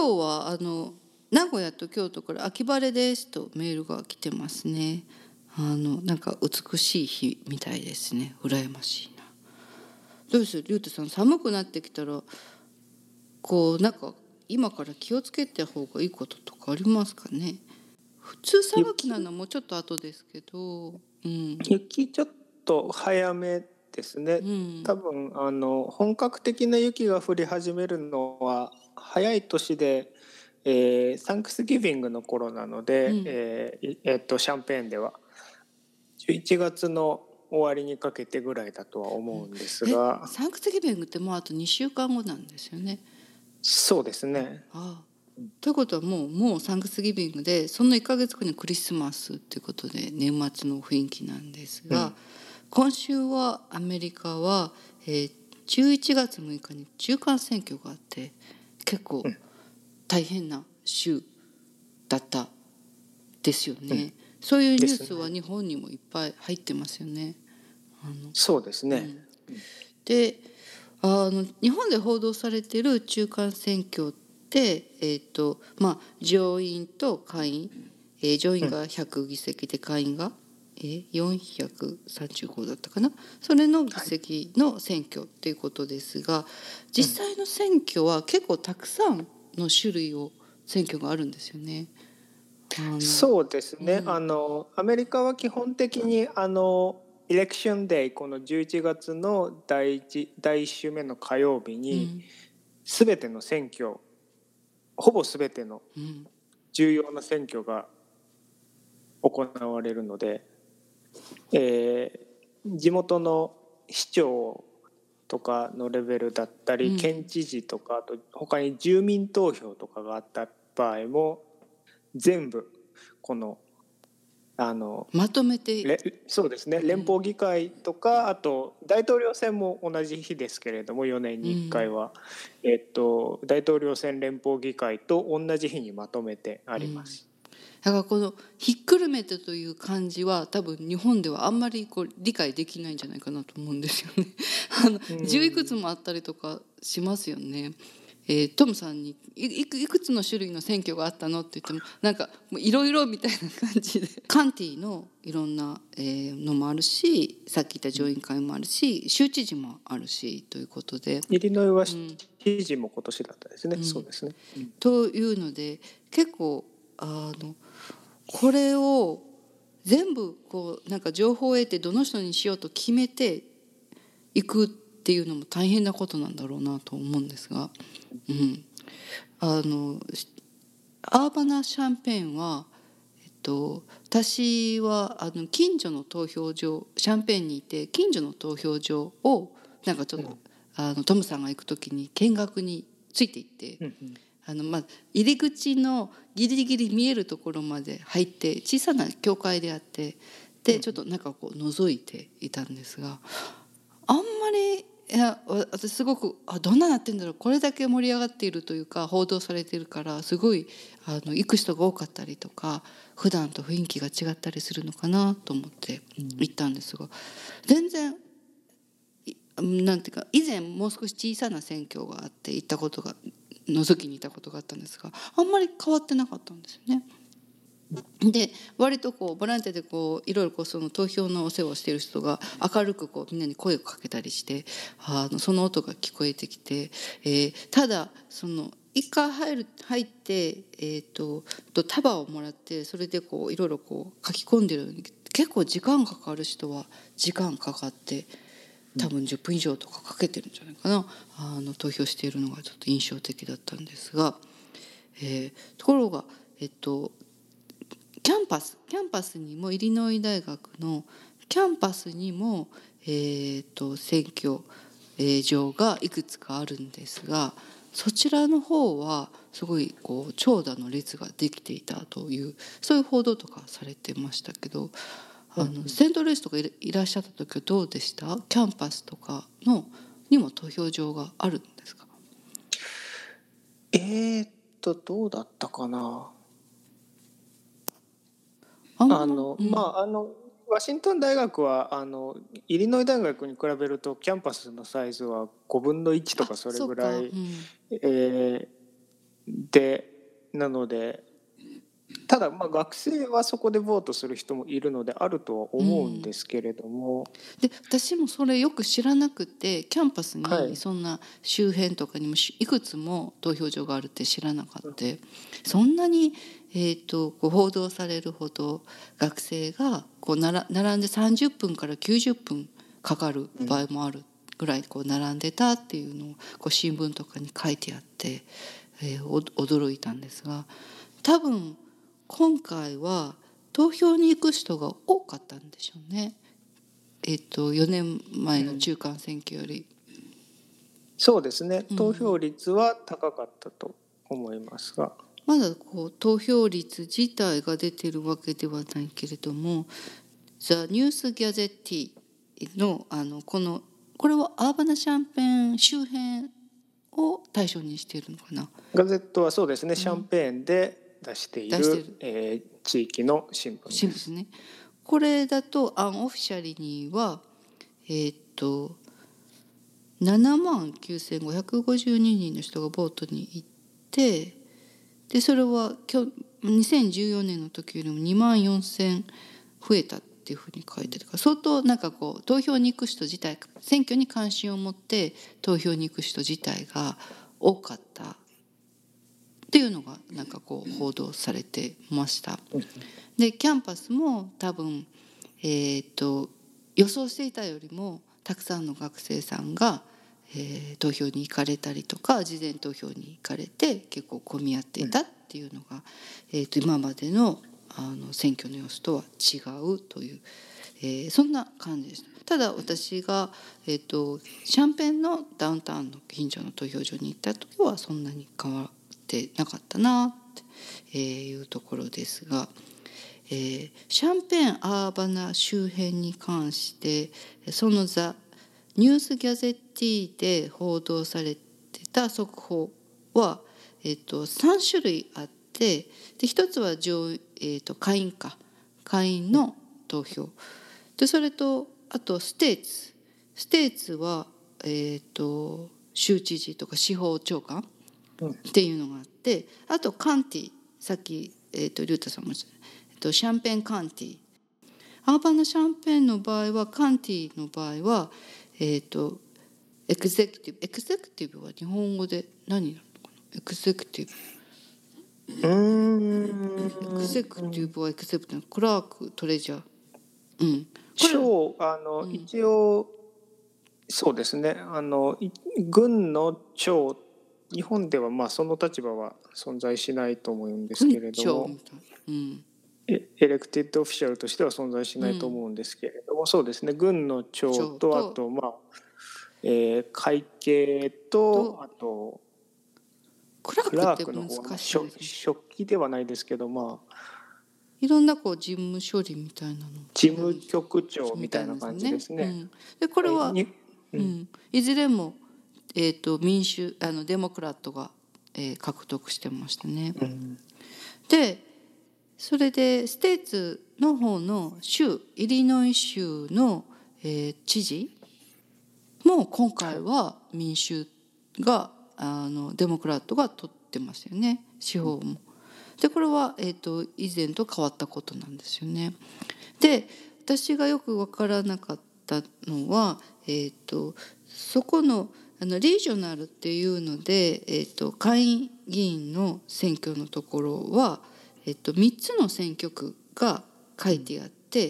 今日は名古屋と京都から秋晴れですとメールが来てますね。なんか美しい日みたいですね。羨ましいな。どうです龍太さん、寒くなってきたらなんか今から気をつけた方がいいこととかありますかね。普通寒くなるのはもうちょっと後ですけど、 雪ちょっと早めですね。多分本格的な雪が降り始めるのは早い年で、サンクスギビングの頃なので、シャンペーンでは11月の終わりにかけてぐらいだとは思うんですが、 サンクスギビングってもうあと2週間後なんですよね。 そうですね。 ということはもうサンクスギビングでその1ヶ月後にクリスマスっていうことで年末の雰囲気なんですが、今週はアメリカは、11月6日に中間選挙があって結構大変な週だったですよね。そういうニュースは日本にもいっぱい入ってますよね。 そうですね。 で日本で報道されている中間選挙って上院と下院、上院が100議席で下院が435だったかな、それの議席の選挙っていうことですが、実際の選挙は結構たくさんの種類を選挙があるんですよね。 そうですね。アメリカは基本的にエレクションデー、この11月の第1週目の火曜日に全ての選挙、ほぼ全ての重要な選挙が行われるので、地元の市長とかのレベルだったり、県知事とか、あと他に住民投票とかがあった場合も全部このまとめて、 そうですね、連邦議会とか、あと大統領選も同じ日ですけれども4年に1回は、大統領選連邦議会と同じ日にまとめてあります。 だからこのひっくるめてという感じは多分日本ではあんまり理解できないんじゃないかなと思うんですよね。10いくつもあったりとかしますよね。トムさんにいくつの種類の選挙があったのって言ってもなんかいろいろみたいな感じでカンティのいろんなのもあるし、さっき言った上院会もあるし州知事もあるしということで、 イリノイは知事も今年だったですね。そうですね。 というので結構これを全部なんか情報を得てどの人にしようと決めていくっていうのも大変なことなんだろうなと思うんですが、アーバナ・シャンペーンは、私は近所の投票所シャンペーンにいて近所の投票所をなんかちょっと、トムさんが行く時に見学について行って、入り口のギリギリ見えるところまで入って小さな教会であって、でちょっと中覗いていたんですが、あんまり私すごくどんななってんだろう、これだけ盛り上がっているというか報道されているからすごい行く人が多かったりとか普段と雰囲気が違ったりするのかなと思って行ったんですが、全然なんていうか以前もう少し小さな選挙があって行ったことが覗きに行ったことがあったんですが、あんまり変わってなかったんですよね。で割とボランティアでいろいろその投票のお世話をしている人が明るくみんなに声をかけたりしてその音が聞こえてきて、ただその一回入って束をもらってそれでいろいろ書き込んでるのに結構時間かかる人は時間かかって多分10分以上とかかけてるんじゃないかな、投票しているのがちょっと印象的だったんですが、ところがキャンパスにもイリノイ大学のキャンパスにも、選挙、場がいくつかあるんですが、そちらの方はすごい長蛇の列ができていたというそういう報道とかされてましたけど、セントルイスとかいらっしゃった時はどうでした？キャンパスとかにも投票場があるんですか？ どうだったかな。ワシントン大学はイリノイ大学に比べるとキャンパスのサイズは5分の1とかそれぐらい、 でなので、ただまあ学生はそこでボートする人もいるのであるとは思うんですけれども、 で私もそれよく知らなくて、キャンパスはいにそんな周辺とかにもいくつも投票所があるって知らなかった。そんなに、こう報道されるほど学生がこう並んで30分から90分かかる場合もあるぐらいこう並んでたっていうのをこう新聞とかに書いてあって、驚いたんですが、多分今回は投票に行く人が多かったんでしょうね。4年前の中間選挙より。 そうですね、投票率は高かったと思いますが、 まだこう投票率自体が出てるわけではないけれども、The News Gazette のこれはアーバナシャンペーン周辺を対象にしているのかな。 ガゼットはそうですね、シャンペーンで出している、地域の新聞ですね。これだとアンオフィシャルには79,552人の人がボートに行って、でそれは2014年の時よりも24,000増えたっていうふうに書いてるから、相当なんかこう投票に行く人自体、選挙に関心を持って投票に行く人自体が多かったっていうのがなんかこう報道されてました。でキャンパスも多分、予想していたよりもたくさんの学生さんが、投票に行かれたりとか事前投票に行かれて結構混み合っていたっていうのが、今までの選挙の様子とは違うという、そんな感じです。ただ私が、シャンペンのダウンタウンの近所の投票所に行った時はそんなに変わってなかったなっていうところですが、シャンペンアーバナ周辺に関してそのザ・ニュースギャゼッティで報道されてた速報は、3種類あって、で1つは下院の投票で、それとあとステーツは、州知事とか司法長官っていうのがあって、あとカンティ、さっき、リュータさんも言ったシャンペンカンティ。アーバナシャンペンの場合はカンティの場合はエクゼクティブは日本語で何なのかな。エクゼクティブはエクゼクティブ、クラークトレジャー、 一応そうですね、軍の長、日本ではまあその立場は存在しないと思うんですけれども、エレクティッドオフィシャルとしては存在しないと思うんですけれども、そうですね、軍の長とあとまあ、会計とあとクラークの方の職期ではないですけど、まあいろんなこう事務処理みたいなの、 事務局長みたいな感じですね。 でこれは、いずれも、民主デモクラットが、獲得してましたね。でそれでステーツの方のイリノイ州の、知事も今回は民主がデモクラットが取ってますよね、司法も。でこれは、以前と変わったことなんですよね。で私がよく分からなかったのは、そこのリージョナルっていうので、下院議員の選挙のところは、3つの選挙区が書いてあって、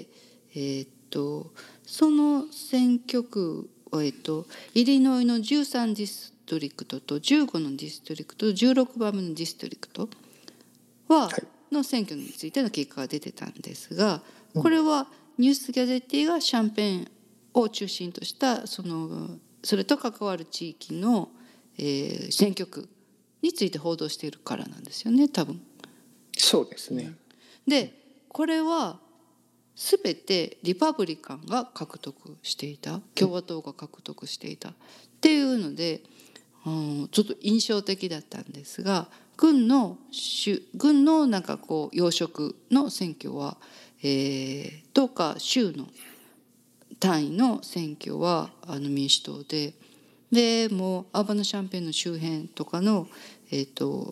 その選挙区は、イリノイの13ディストリクトと15のディストリクトと16番目のディストリクトの選挙についての結果が出てたんですが、これはニュースギャゼッティがシャンペーンを中心としたそれと関わる地域の、選挙区について報道しているからなんですよね、多分。 そうですね。 でこれは全てリパブリカンが獲得していた、共和党が獲得していたっていうので、ちょっと印象的だったんですが、軍のなんかこう要職の選挙は、とか州の単位の選挙は民主党でもうアーバナ・シャンペーンの周辺とかの、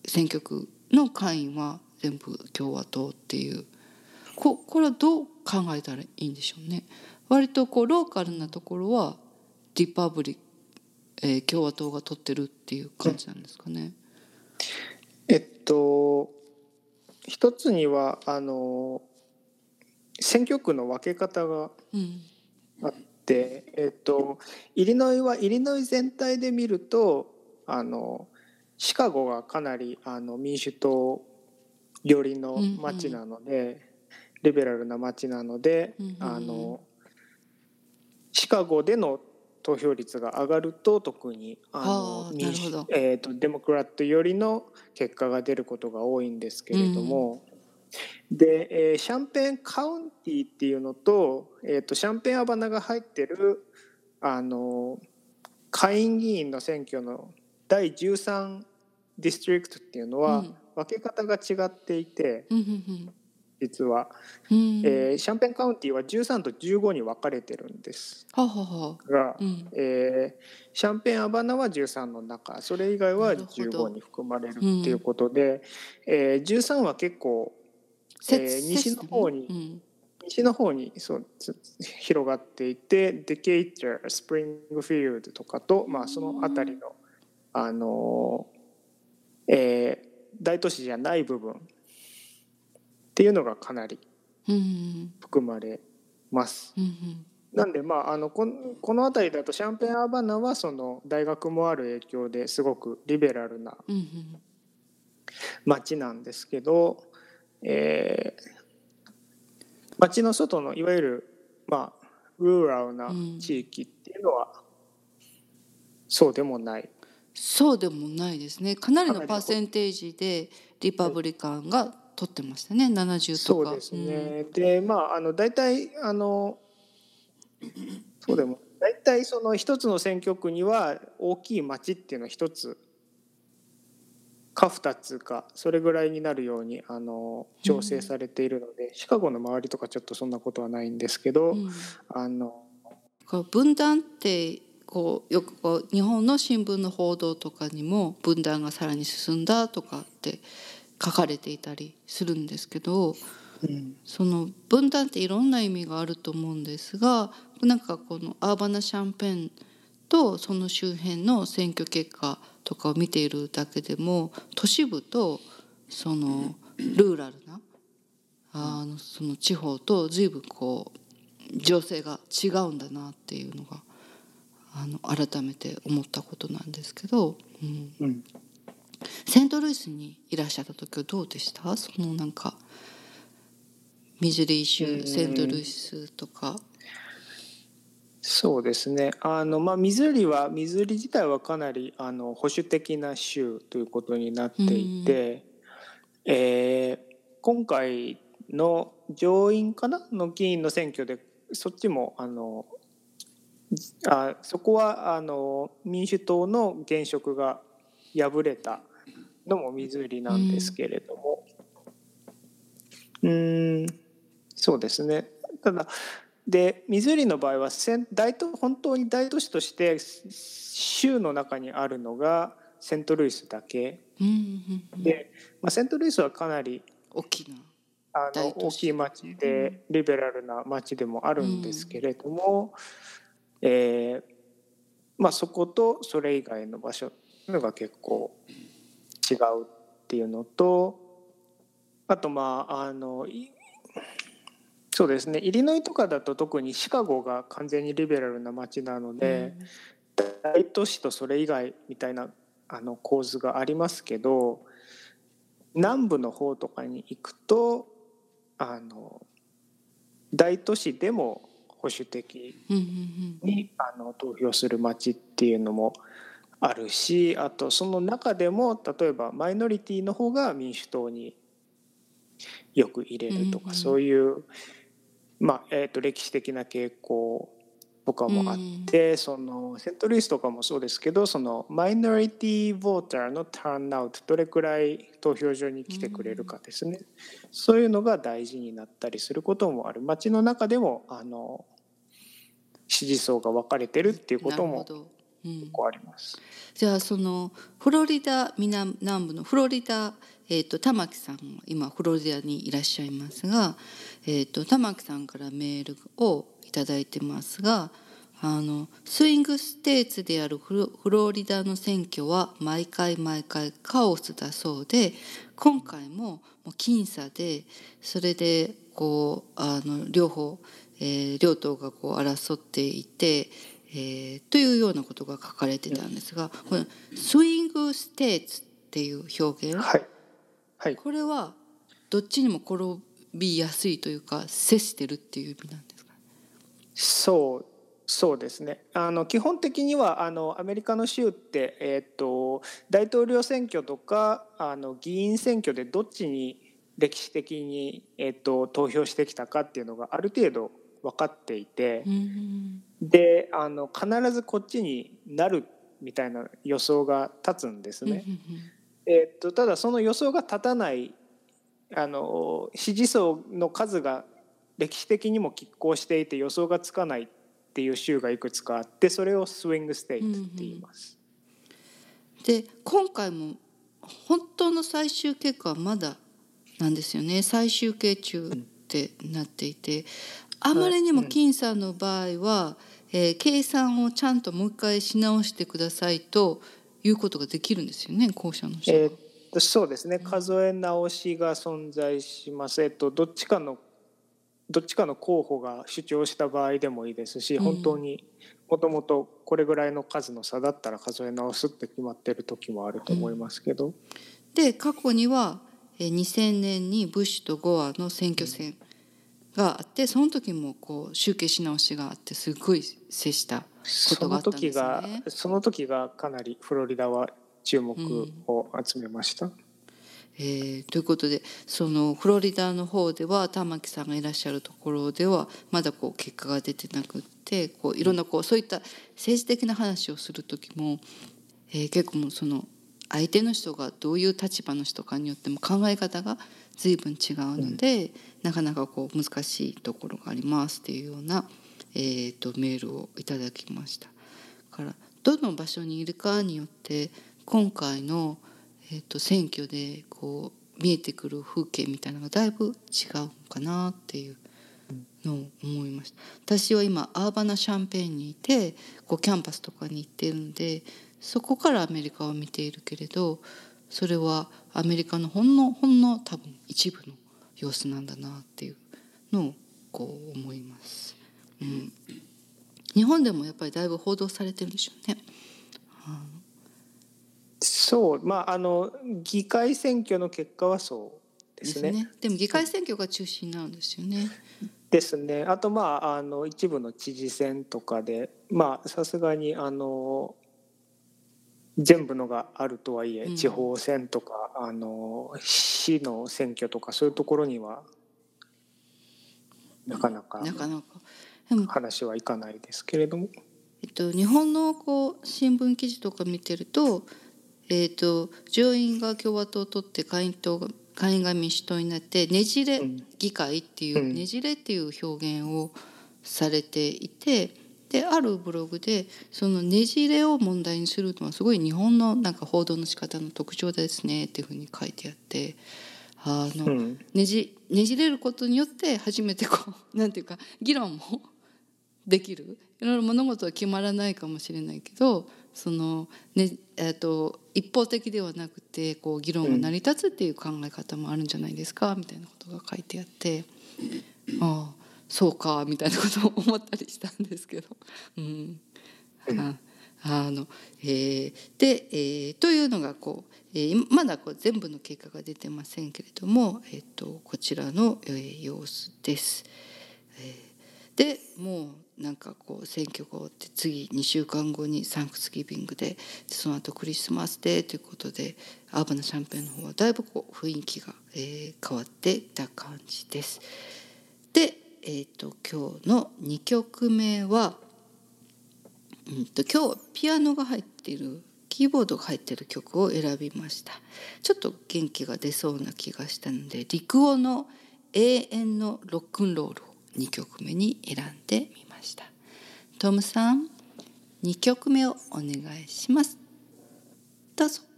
選挙区の会員は全部共和党っていう、これはどう考えたらいいんでしょうね。割とローカルなところはリパブリ共和党が取ってるっていう感じなんですかね。 一つには選挙区の分け方があって、イリノイはイリノイ全体で見るとシカゴがかなり民主党寄りの町なので、リベラルな町なので、シカゴでの投票率が上がると特にデモクラット寄りの結果が出ることが多いんですけれども、でシャンペーンカウンティっていうのと、シャンペーンアバナが入ってる下院議員の選挙の第13ディストリクトっていうのは分け方が違っていて、実は、シャンペーンカウンティは13と15に分かれてるんですが、シャンペーンアバナは13の中、それ以外は15に含まれるっていうことで、13は結構、西の方にそう広がっていて、デケイター、スプリングフィールドとかと、その辺りの、大都市じゃない部分っていうのがかなり含まれます。なんでこの辺りだとシャンペーンアバナはその大学もある影響ですごくリベラルな町なんですけど、町の外のいわゆるルーラルな地域っていうのはそうでもない。 そうでもないですね。かなりのパーセンテージでリパブリカンが取ってましたね、70とか。 そうですね。で大体そうでも大体その一つの選挙区には大きい町っていうのは一つか2つかそれぐらいになるように調整されているので、シカゴの周りとかちょっとそんなことはないんですけど、 分断ってよく日本の新聞の報道とかにも分断がさらに進んだとかって書かれていたりするんですけど、その分断っていろんな意味があると思うんですが、なんかこのアーバナ・シャンペーンとその周辺の選挙結果とかを見ているだけでも、都市部とそのルーラルなその地方と随分情勢が違うんだなっていうのが改めて思ったことなんですけど、セントルイスにいらっしゃった時はどうでした？そのなんかミズーリ州、セントルイスとか。 そうですね。ミズーリ自体はかなり保守的な州ということになっていて、今回の上院の議員の選挙でそっちもそこは民主党の現職が敗れたのもミズーリなんですけれども、そうですね。ただでミズーリの場合は本当に大都市として州の中にあるのがセントルイスだけで、セントルイスはかなり大きい町でリベラルな町でもあるんですけれども、そことそれ以外の場所のが結構違うっていうのと、あとそうですね、イリノイとかだと特にシカゴが完全にリベラルな町なので、大都市とそれ以外みたいな構図がありますけど、南部の方とかに行くと大都市でも保守的に投票する町っていうのもあるし、あとその中でも例えばマイノリティの方が民主党によく入れるとか、そういう歴史的な傾向とかもあって、そのセントルイスとかもそうですけど、そのマイノリティボーターのターンアウト、どれくらい投票所に来てくれるかですね、そういうのが大事になったりすることもある。町の中でも支持層が分かれてるっていうことも結構あります。 じゃあそのフロリダ南部のフロリダ、玉木さんも今フロリダにいらっしゃいますが、玉木さんからメールをいただいてますが、スイングステーツであるフロリダの選挙は毎回カオスだそうで、今回も僅差で、それでこう両方、両党がこう争っていて、というようなことが書かれてたんですが、このスイングステーツっていう表現、 はいはい、 これはどっちにも転びやすいというか接してるっていう意味なんですか？ そうですね。基本的にはアメリカの州って、大統領選挙とか議員選挙でどっちに歴史的に、投票してきたかっていうのがある程度分かっていて、で必ずこっちになるみたいな予想が立つんですね。ただその予想が立たない支持層の数が歴史的にも拮抗していて予想がつかないっていう州がいくつかあって、それをスイングステートって言います。 で今回も本当の最終結果はまだなんですよね。最終形中ってなっていて、あまりにも僅差の場合は、計算をちゃんともう一回し直してくださいということができるんですよね、候補者の人が。 そうですね、数え直しが存在します。どっちかの候補が主張した場合でもいいですし、本当にもともとこれぐらいの数の差だったら数え直すって決まってる時もあると思いますけど、 で過去には2000年にブッシュとゴアの選挙戦があって、その時もこう集計し直しがあってすごい接したことがあったんですよね。 その時がかなりフロリダは注目を集めました。 ということで、そのフロリダの方では玉木さんがいらっしゃるところではまだこう結果が出てなくって、こういろんなこうそういった政治的な話をする時も、結構もうその相手の人がどういう立場の人かによっても考え方が随分違うので、なかなかこう難しいところがありますっていうような、メールをいただきました。からどの場所にいるかによって今回の選挙でこう見えてくる風景みたいなのがだいぶ違うのかなっていうのを思いました。私は今アーバナ・シャンペーンにいて、こうキャンパスとかに行っているので、そこからアメリカを見ているけれど、それはアメリカのほんの多分一部の様子なんだなっていうのをこう思います。日本でもやっぱりだいぶ報道されてるんでしょうね。 そう、議会選挙の結果はそうですね。 でも議会選挙が中心なんですよね。 ですね。あと一部の知事選とかでさすがに全部のがあるとはいえ、地方選とか市の選挙とかそういうところにはなかなか話はいかないですけれども、 日本のこう新聞記事とか見てると、上院が共和党を取って下院が民主党になってねじれ議会っていう、ねじれっていう表現をされていて、であるブログでそのねじれを問題にするのはすごい日本のなんか報道の仕方の特徴ですねっていうふうに書いてあって、ねじれることによって初めてこうなんていうか議論もできる、いろいろ物事は決まらないかもしれないけど、その一方的ではなくてこう議論が成り立つっていう考え方もあるんじゃないですかみたいなことが書いてあって、ああそうかみたいなことを思ったりしたんですけど、というのがこう、まだこう全部の結果が出てませんけれども、こちらの、様子です。でもうなんかこう選挙が終わって次2週間後にサンクスギビングで、その後クリスマスデーということでアーバナ・シャンペーンの方はだいぶこう雰囲気が、変わっていた感じです。で、今日の2曲目は、今日ピアノが入っているキーボードが入っている曲を選びました。ちょっと元気が出そうな気がしたので、陸王の永遠のロックンロールを2曲目に選んでみました。トムさん。 2曲目をお願いします。どうぞ。